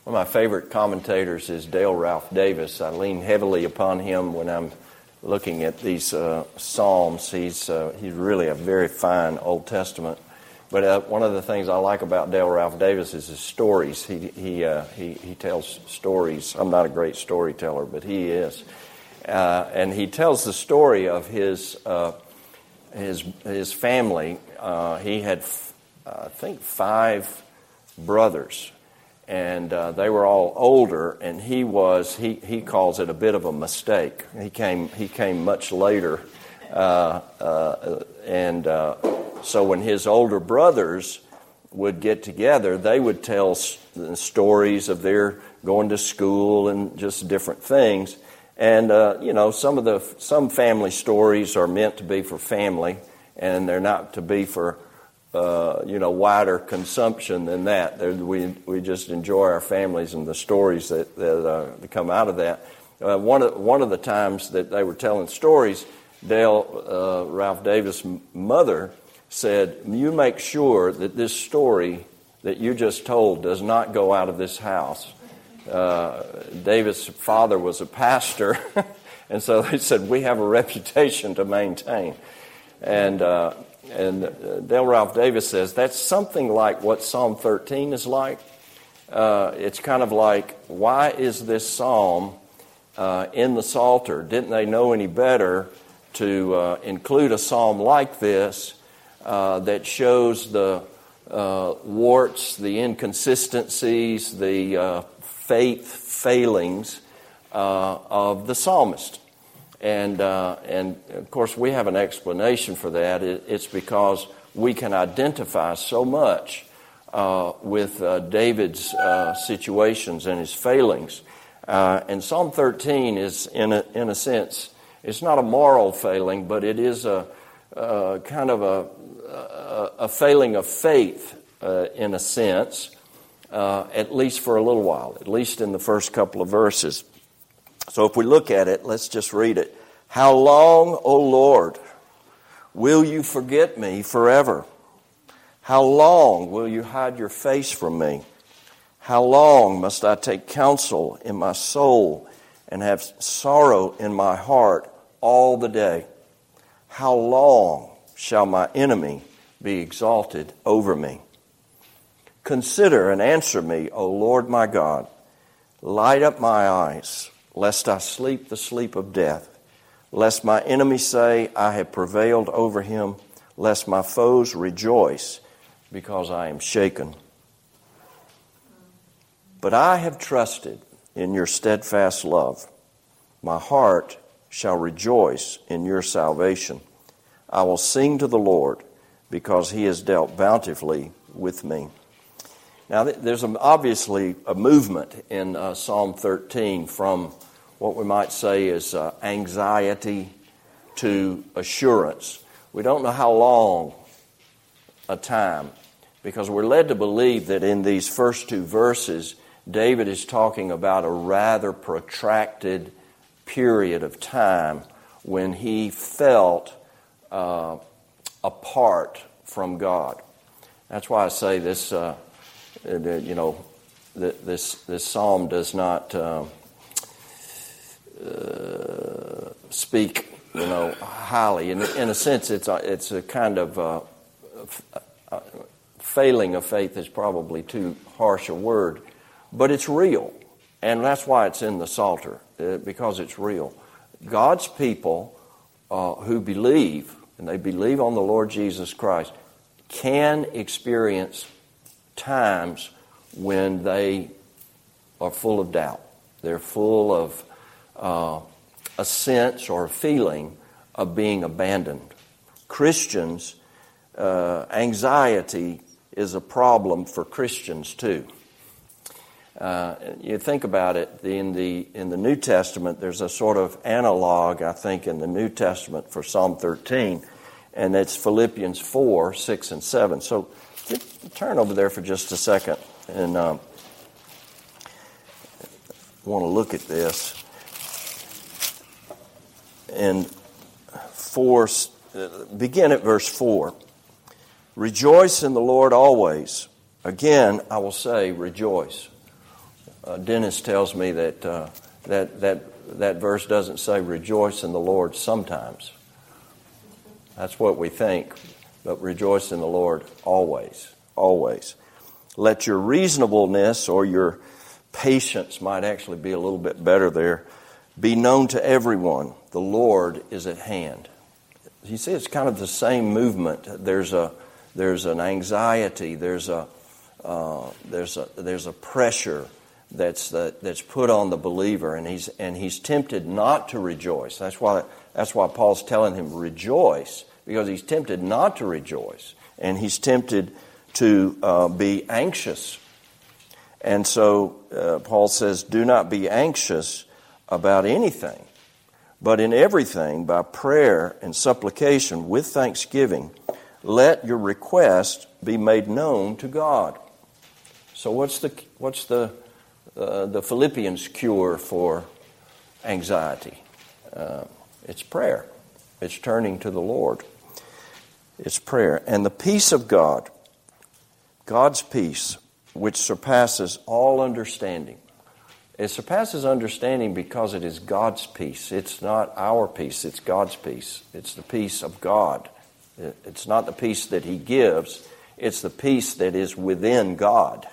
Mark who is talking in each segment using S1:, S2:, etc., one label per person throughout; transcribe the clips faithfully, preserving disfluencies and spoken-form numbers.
S1: One of my favorite commentators is Dale Ralph Davis. I lean heavily upon him when I'm looking at these uh, Psalms. He's uh, he's really a very fine Old Testament. But uh, one of the things I like about Dale Ralph Davis is his stories. He he uh, he he tells stories. I'm not a great storyteller, but he is, uh, and he tells the story of his uh, his his family. Uh, he had, uh, I think, five brothers, and uh, they were all older. And he was he he calls it a bit of a mistake. He came he came much later, uh, uh, and. Uh, So when his older brothers would get together, they would tell stories of their going to school and just different things. And, uh, you know, some of the some family stories are meant to be for family, and they're not to be for, uh, you know, wider consumption than that. They're, we we just enjoy our families and the stories that, that, uh, that come out of that. Uh, one, of, one of the times that they were telling stories, Dale uh, Ralph Davis' mother said, "You make sure that this story that you just told does not go out of this house." Uh, David's father was a pastor, and so they said, "We have a reputation to maintain." And uh, and Dale Ralph Davis says that's something like what Psalm thirteen is like. Uh, it's kind of like, why is this psalm uh, in the Psalter? Didn't they know any better to uh, include a psalm like this? Uh, that shows the uh, warts, the inconsistencies, the uh, faith failings uh, of the psalmist. And, uh, and of course, we have an explanation for that. It, it's because we can identify so much uh, with uh, David's uh, situations and his failings. Uh, and Psalm thirteen is, in a, in a sense, it's not a moral failing, but it is a uh, kind of a a failing of faith, uh, in a sense, uh, at least for a little while, at least in the first couple of verses. So if we look at it, let's just read it. "How long, O Lord, will you forget me forever? How long will you hide your face from me? How long must I take counsel in my soul and have sorrow in my heart all the day? How long shall my enemy be exalted over me? Consider and answer me, O Lord my God. Light up my eyes, lest I sleep the sleep of death, lest my enemies say, I have prevailed over him, lest my foes rejoice, because I am shaken. But I have trusted in your steadfast love. My heart shall rejoice in your salvation. I will sing to the Lord, because he has dealt bountifully with me." Now, there's obviously a movement in uh, Psalm thirteen from what we might say is uh, anxiety to assurance. We don't know how long a time, because we're led to believe that in these first two verses, David is talking about a rather protracted period of time when he felt uh, apart from God. That's why I say this, uh, you know, this this psalm does not uh, uh, speak, you know, highly. In, in a sense, it's a, it's a kind of uh, a failing of faith is probably too harsh a word, but it's real, and that's why it's in the Psalter, uh, because it's real. God's people uh, who believe, and they believe on the Lord Jesus Christ, can experience times when they are full of doubt. They're full of uh, a sense or a feeling of being abandoned. Christians, uh, anxiety is a problem for Christians too. Uh, you think about it, in the in the New Testament, there's a sort of analog, I think, in the New Testament for Psalm thirteen, and it's Philippians four, six, and seven. So get, turn over there for just a second, and um, want to look at this. And four, begin at verse four. "Rejoice in the Lord always. Again, I will say, rejoice." uh, Dennis tells me that, uh, that that that verse doesn't say rejoice in the Lord sometimes. That's what we think, but rejoice in the Lord always, always. Let your reasonableness or your patience might actually be a little bit better there. Be known to everyone. The Lord is at hand. You see, it's kind of the same movement. There's a there's an anxiety. There's a uh, there's a there's a pressure that's uh, that's put on the believer, and he's and he's tempted not to rejoice. That's why that's why Paul's telling him rejoice, because he's tempted not to rejoice, and he's tempted to uh, be anxious. And so uh, Paul says, "Do not be anxious about anything, but in everything, by prayer and supplication with thanksgiving, let your request be made known to God." So what's the what's the uh, the Philippians cure for anxiety? Uh, it's prayer. It's turning to the Lord. It's prayer. And the peace of God, God's peace, which surpasses all understanding. It surpasses understanding because it is God's peace. It's not our peace, it's God's peace. It's the peace of God. It's not the peace that He gives, it's the peace that is within God.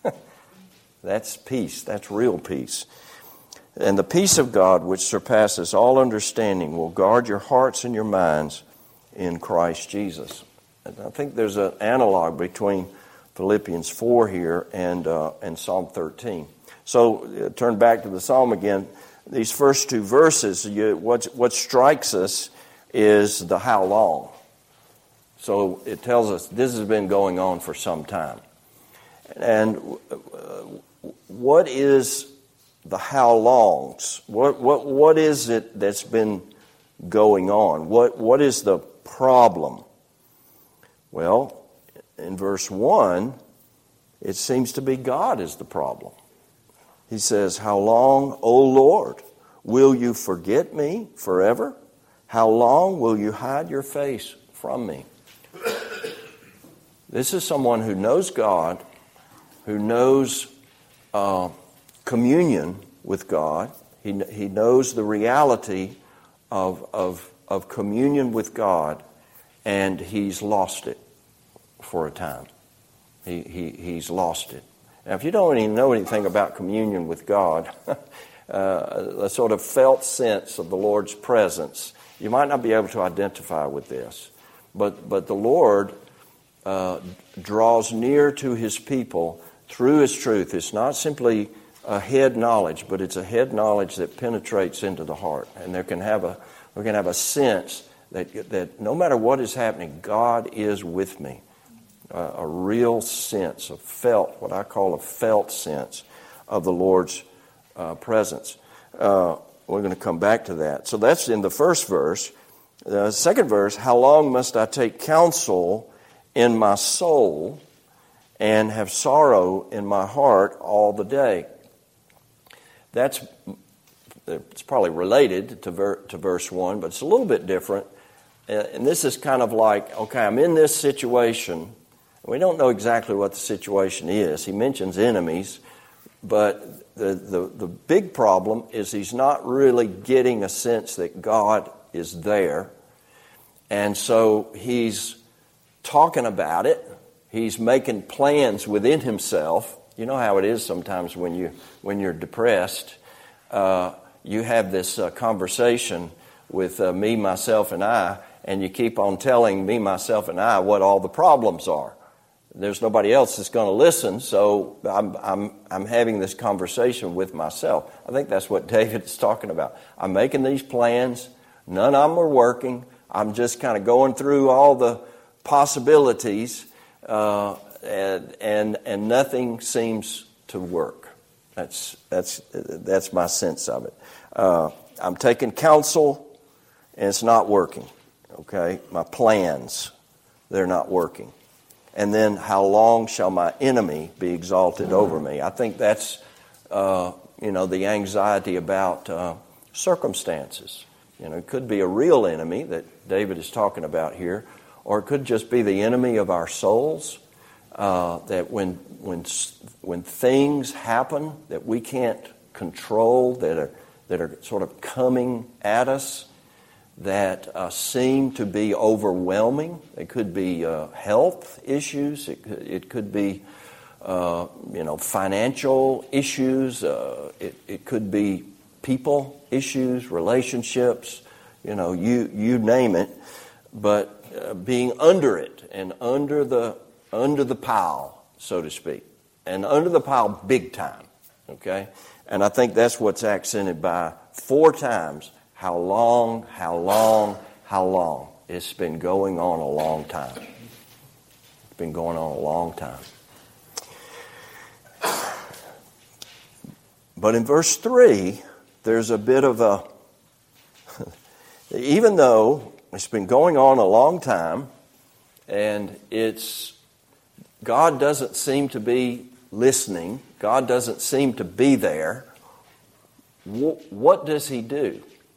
S1: That's peace, that's real peace. And the peace of God, which surpasses all understanding, will guard your hearts and your minds in Christ Jesus. And I think there's an analog between Philippians four here and uh, and Psalm thirteen. So uh, turn back to the Psalm again. These first two verses, you, what what strikes us is the how long. So it tells us this has been going on for some time. And uh, what is the how longs? What what what is it that's been going on? What what is the problem? Well, in verse one, it seems to be God is the problem. He says, "How long, O Lord, will you forget me forever? How long will you hide your face from me?" This is someone who knows God, who knows uh, communion with God. He he knows the reality of of of communion with God, and he's lost it for a time. He he he's lost it. Now, if you don't even know anything about communion with God, uh, a sort of felt sense of the Lord's presence, you might not be able to identify with this. But but the Lord uh, draws near to His people through His truth. It's not simply a head knowledge, but it's a head knowledge that penetrates into the heart, and there can have a we can have a sense that that no matter what is happening, God is with me. Uh, a real sense, a felt, what I call a felt sense of the Lord's uh, presence. Uh, we're going to come back to that. So that's in the first verse. The second verse, "How long must I take counsel in my soul and have sorrow in my heart all the day?" That's it's probably related to, ver, to verse one, but it's a little bit different. Uh, and this is kind of like, okay, I'm in this situation. We don't know exactly what the situation is. He mentions enemies, but the, the, the big problem is he's not really getting a sense that God is there. And so he's talking about it. He's making plans within himself. You know how it is sometimes when, you, when you're depressed. Uh, you have this uh, conversation with uh, me, myself, and I, and you keep on telling me, myself, and I what all the problems are. There's nobody else that's going to listen, so I'm I'm I'm having this conversation with myself. I think that's what David is talking about. I'm making these plans. None of them are working. I'm just kind of going through all the possibilities, uh, and and and nothing seems to work. That's that's that's my sense of it. Uh, I'm taking counsel, and it's not working. Okay, my plans, they're not working. And then, how long shall my enemy be exalted over me? I think that's, uh, you know, the anxiety about uh, circumstances. You know, it could be a real enemy that David is talking about here, or it could just be the enemy of our souls. uh, that when when when things happen that we can't control, that are that are sort of coming at us, that uh, seem to be overwhelming. It could be uh, health issues. It could, it could be uh, you know financial issues. Uh, it it could be people issues, relationships. You know, you you name it. But uh, being under it and under the under the pile, so to speak, and under the pile big time. Okay, and I think that's what's accented by four times. How long, how long, how long? It's been going on a long time. It's been going on a long time. But in verse three, there's a bit of a, even though it's been going on a long time, and it's, God doesn't seem to be listening, God doesn't seem to be there, what does He do?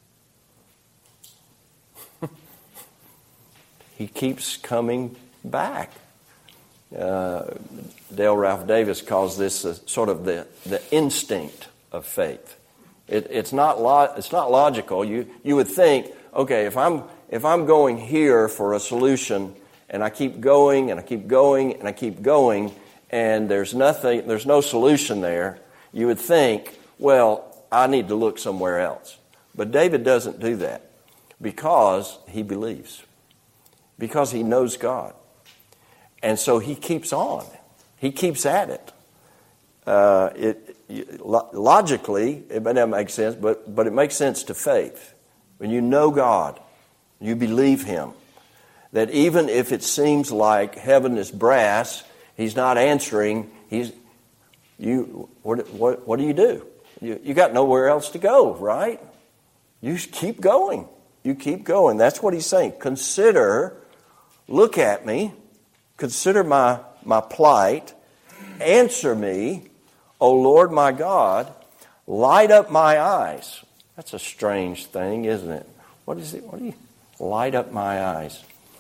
S1: He keeps coming back. Uh, Dale Ralph Davis calls this a, sort of the, the instinct of faith. It, it's not lo- it's not logical. You you would think, okay, if I'm if I'm going here for a solution, and I keep going and I keep going and I keep going, and there's nothing, there's no solution there, you would think, well, I need to look somewhere else. But David doesn't do that because he believes. Because he knows God. And so he keeps on. He keeps at it. Uh, it, it logically, it may not make sense, but, but it makes sense to faith. When you know God, you believe Him, that even if it seems like heaven is brass, He's not answering, He's you. What, what, what do you do? You, you got nowhere else to go, right? You keep going. You keep going. That's what He's saying. Consider... Look at me, consider my, my plight, answer me, O Lord my God, light up my eyes. That's a strange thing, isn't it? What is it? What do you light up my eyes?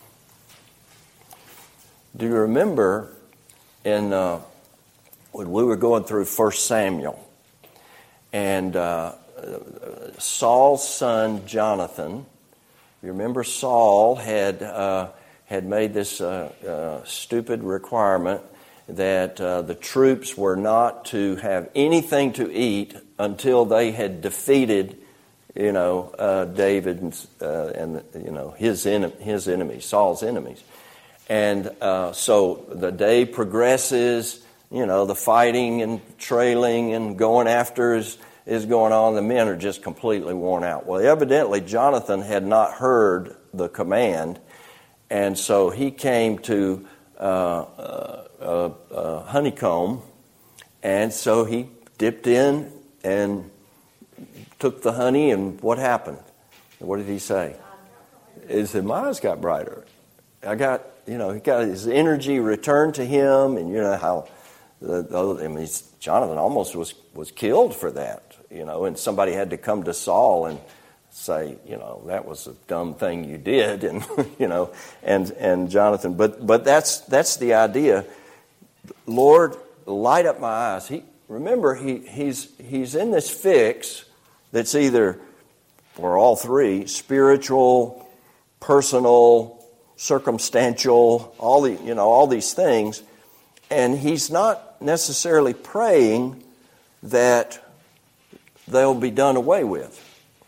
S1: Do you remember in uh, when we were going through First Samuel, and uh, Saul's son Jonathan, you remember Saul had... Uh, had made this uh, uh, stupid requirement that uh, the troops were not to have anything to eat until they had defeated, you know, uh, David and, uh, and you know his en- his enemies, Saul's enemies, and uh, so the day progresses. You know, the fighting and trailing and going after is is going on. The men are just completely worn out. Well, evidently Jonathan had not heard the command. And so he came to uh, uh, uh, uh, honeycomb, and so he dipped in and took the honey, and what happened? What did he say? He said, my eyes got brighter. I got, you know, he got his energy returned to him, and you know how, the, the, I mean, Jonathan almost was, was killed for that, you know, and somebody had to come to Saul and say, you know, that was a dumb thing you did, and you know, and and Jonathan, but but that's that's the idea. Lord, light up my eyes. He remember he he's he's in this fix that's either, or all three, spiritual, personal, circumstantial, all the you know all these things, and he's not necessarily praying that they'll be done away with.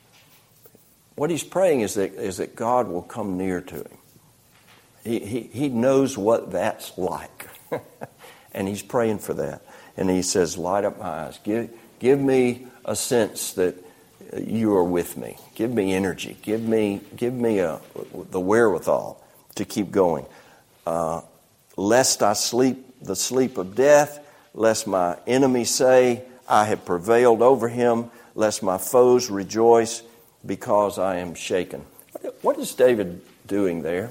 S1: What he's praying is that is that God will come near to him. He he, he knows what that's like. And he's praying for that. And he says, light up my eyes. Give, give me a sense that you are with me. Give me energy. Give me give me a, the wherewithal to keep going. Uh, lest I sleep the sleep of death, lest my enemies say, I have prevailed over him, lest my foes rejoice, because I am shaken. What is David doing there?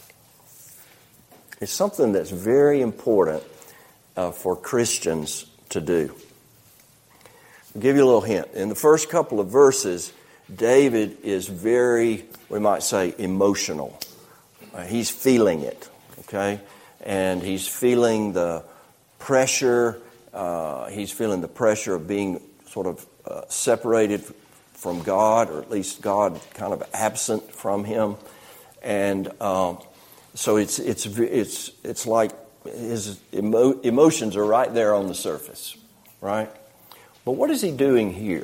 S1: It's something that's very important uh, for Christians to do. I'll give you a little hint. In the first couple of verses, David is very, we might say, emotional. Uh, he's feeling it, okay? and he's feeling the pressure. Uh, he's feeling the pressure of being sort of uh, separated from God, or at least God kind of absent from him. And um, so it's it's it's it's like his emo- emotions are right there on the surface, right? But what is he doing here?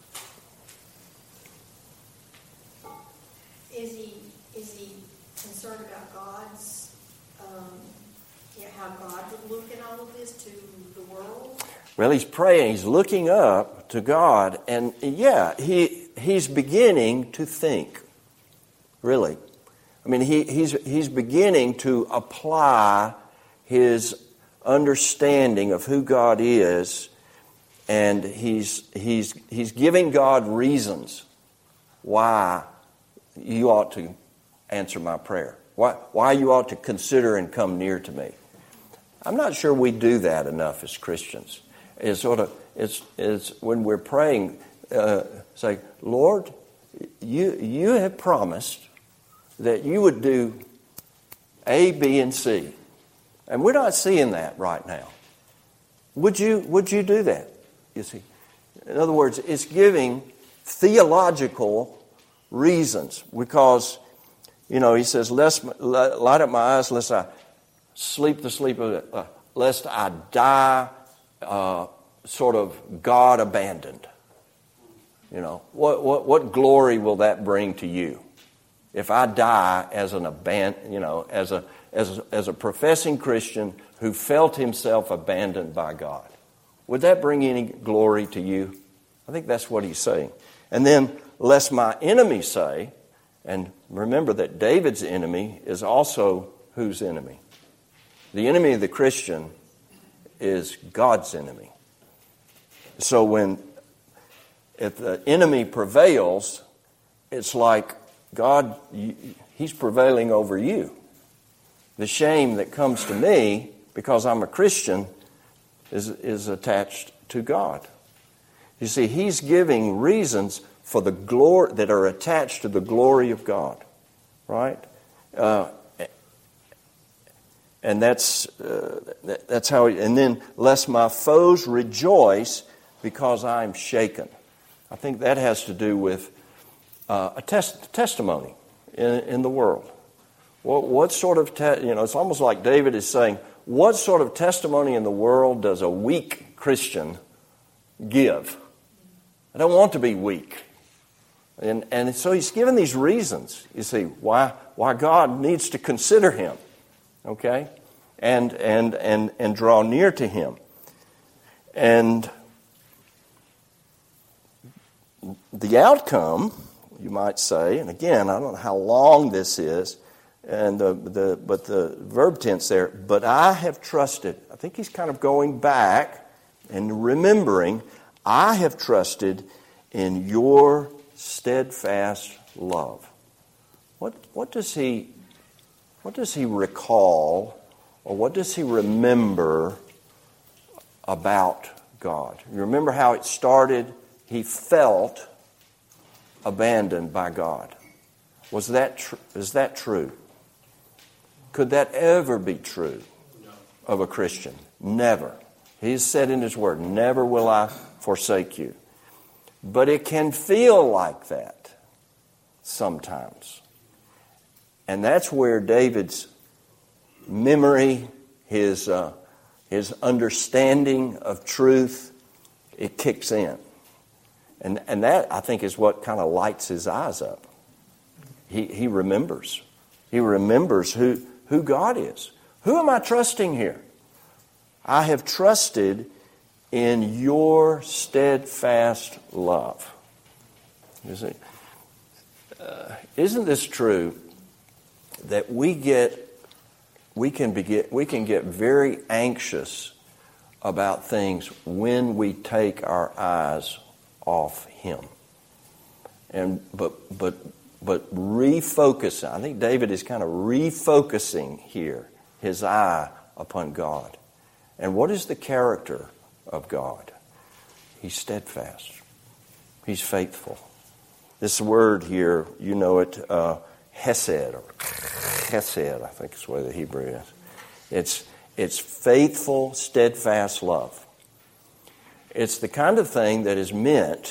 S2: Is he is he concerned about God's, um, yeah, how God would look in all of this to the world?
S1: Well, he's praying. He's looking up to God, and yeah, he he's beginning to think. Really, I mean, he he's he's beginning to apply his understanding of who God is, and he's he's he's giving God reasons why you ought to answer my prayer. Why why you ought to consider and come near to me. I'm not sure we do that enough as Christians. It's sort of it's it's when we're praying, uh, say, Lord, you you have promised that you would do A, B, and C, and we're not seeing that right now. Would you would you do that? You see, in other words, it's giving theological reasons, because you know he says, "Lest light up my eyes, lest I sleep the sleep of it, uh, lest I die." Uh, sort of God abandoned. You know, what what what glory will that bring to you if I die as an aban- you know, as a as a, as a professing Christian who felt himself abandoned by God? Would that bring any glory to you? I think that's what he's saying. And then, lest my enemies say, and remember that David's enemy is also whose enemy? The enemy of the Christian is God's enemy. So when, if the enemy prevails, it's like God, he's prevailing over you. The shame that comes to me because I'm a Christian is, is attached to God. You see, he's giving reasons for the glory that are attached to the glory of God, right? Uh, And that's uh, that's how. And then, lest my foes rejoice because I'm shaken. I think that has to do with uh, a test, testimony in, in the world. What, what sort of te- you know? It's almost like David is saying, what sort of testimony in the world does a weak Christian give? I don't want to be weak. And and so he's given these reasons. You see why why God needs to consider him. Okay, and and and and draw near to him, and the outcome, you might say, and again, I don't know how long this is, and the the but the verb tense there. But I have trusted. I think he's kind of going back and remembering. I have trusted in your steadfast love. What what does he? What does he recall, or what does he remember about God? You remember how it started? He felt abandoned by God. Was that tr- is that true? Could that ever be true of a Christian? Never. He's said in his word, never will I forsake you. But it can feel like that sometimes. And that's where David's memory, his uh, his understanding of truth, it kicks in. And and that, I think, is what kind of lights his eyes up. He he remembers. He remembers who, who God is. Who am I trusting here? I have trusted in your steadfast love. You see, uh, isn't this true? That we get, we can be, we can get very anxious about things when we take our eyes off Him, and but but but refocusing. I think David is kind of refocusing here his eye upon God. And what is the character of God? He's steadfast. He's faithful. This word here, you know it. Uh, Hesed, or chesed, I think is the way the Hebrew is. It's, it's faithful, steadfast love. It's the kind of thing that is meant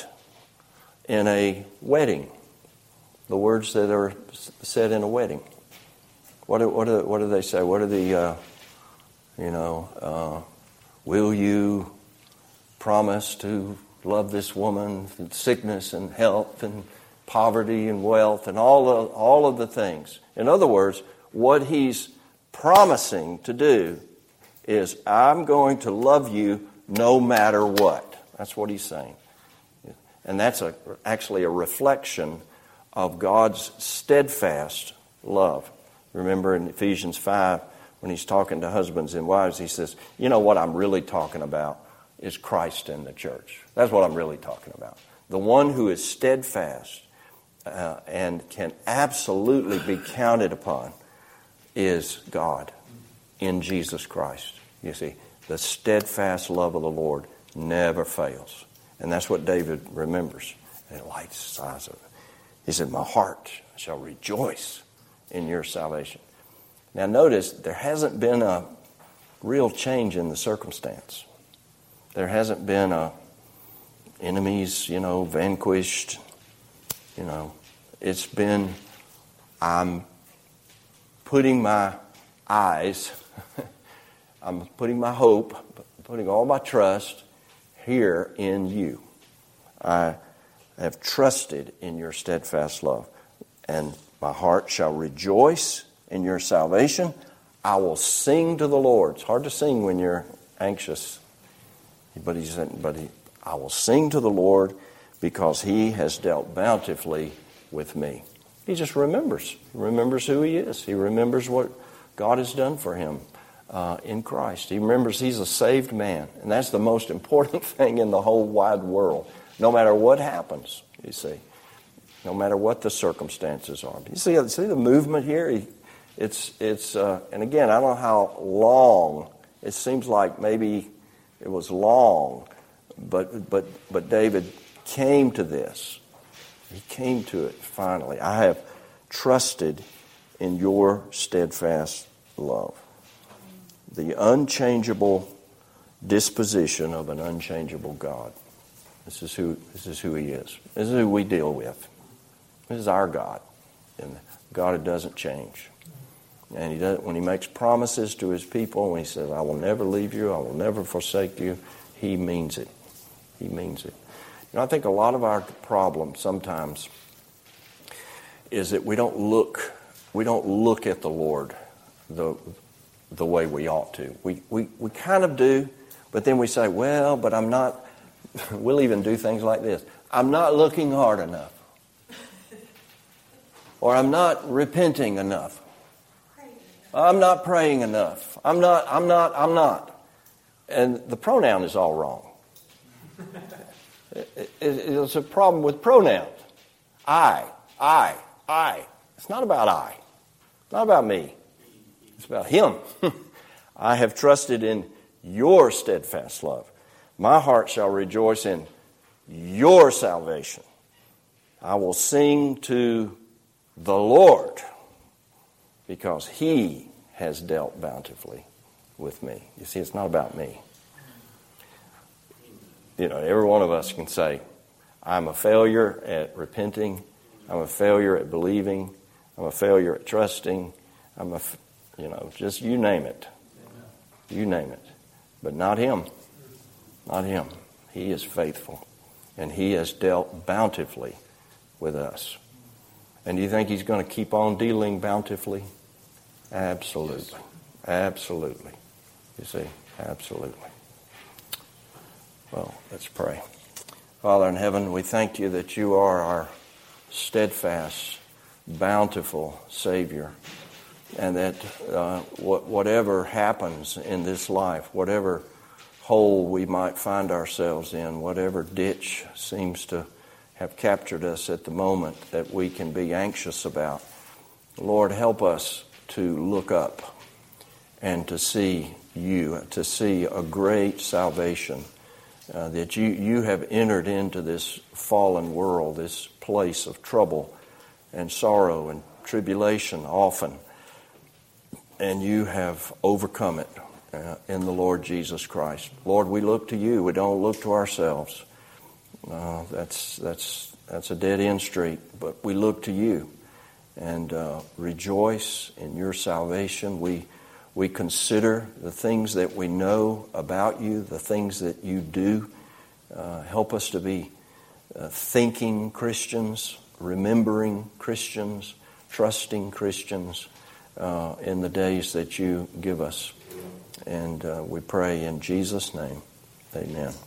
S1: in a wedding. The words that are said in a wedding. What do, what do, what do they say? What are the, uh, you know, uh, will you promise to love this woman in sickness and health and poverty and wealth and all of, all of the things? In other words, what he's promising to do is, I'm going to love you no matter what. That's what he's saying. And that's a, actually a reflection of God's steadfast love. Remember in Ephesians five, when he's talking to husbands and wives, he says, you know what I'm really talking about is Christ in the church. That's what I'm really talking about. The one who is steadfast uh, and can absolutely be counted upon is God in Jesus Christ. You see, the steadfast love of the Lord never fails. And that's what David remembers. And it lights his eyes up. He said, my heart shall rejoice in your salvation. Now notice, there hasn't been a real change in the circumstance. There hasn't been a enemies, you know, vanquished. You know, it's been, I'm putting my eyes, I'm putting my hope, putting all my trust here in you. I have trusted in your steadfast love, and my heart shall rejoice in your salvation. I will sing to the Lord. It's hard to sing when you're anxious, but he said, but he, I will sing to the Lord because he has dealt bountifully with me. He just remembers. He remembers who he is. He remembers what God has done for him uh, in Christ. He remembers he's a saved man. And that's the most important thing in the whole wide world. No matter what happens, you see. No matter what the circumstances are. You see, see the movement here? He, it's, it's uh, and again, I don't know how long. It seems like maybe it was long. But, but, but David came to this. He came to it finally. I have trusted in your steadfast love. The unchangeable disposition of an unchangeable God. This is who this is who he is. This is who we deal with. This is our God. And God who doesn't change. And he does, when he makes promises to his people, when he says, I will never leave you, I will never forsake you, he means it. He means it. You know, I think a lot of our problem sometimes is that we don't look we don't look at the Lord the the way we ought to. We we, we kind of do, but then we say, well, but I'm not, we'll even do things like this. I'm not looking hard enough. Or I'm not repenting enough. I'm not praying enough. I'm not, I'm not, I'm not. And the pronoun is all wrong. It, it, it's a problem with pronouns. I, I, I. It's not about I. It's not about me. It's about him. I have trusted in your steadfast love. My heart shall rejoice in your salvation. I will sing to the Lord because he has dealt bountifully with me. You see, it's not about me. You know, every one of us can say, I'm a failure at repenting. I'm a failure at believing. I'm a failure at trusting. I'm a, you know, just you name it. You name it. But not him. Not him. He is faithful. And he has dealt bountifully with us. And do you think he's going to keep on dealing bountifully? Absolutely. Absolutely. You see, absolutely. Well, let's pray. Father in heaven, we thank you that you are our steadfast, bountiful Savior, and that uh, whatever happens in this life, whatever hole we might find ourselves in, whatever ditch seems to have captured us at the moment that we can be anxious about, Lord, help us to look up and to see you, to see a great salvation. Uh, that you, you have entered into this fallen world, this place of trouble and sorrow and tribulation often. and you have overcome it uh, in the Lord Jesus Christ. Lord, we look to you. We don't look to ourselves. Uh, that's that's that's a dead-end street, but we look to you and uh, rejoice in your salvation. We we consider the things that we know about you, the things that you do. Uh, help us to be uh, thinking Christians, remembering Christians, trusting Christians uh, in the days that you give us. And uh, we pray in Jesus' name. Amen.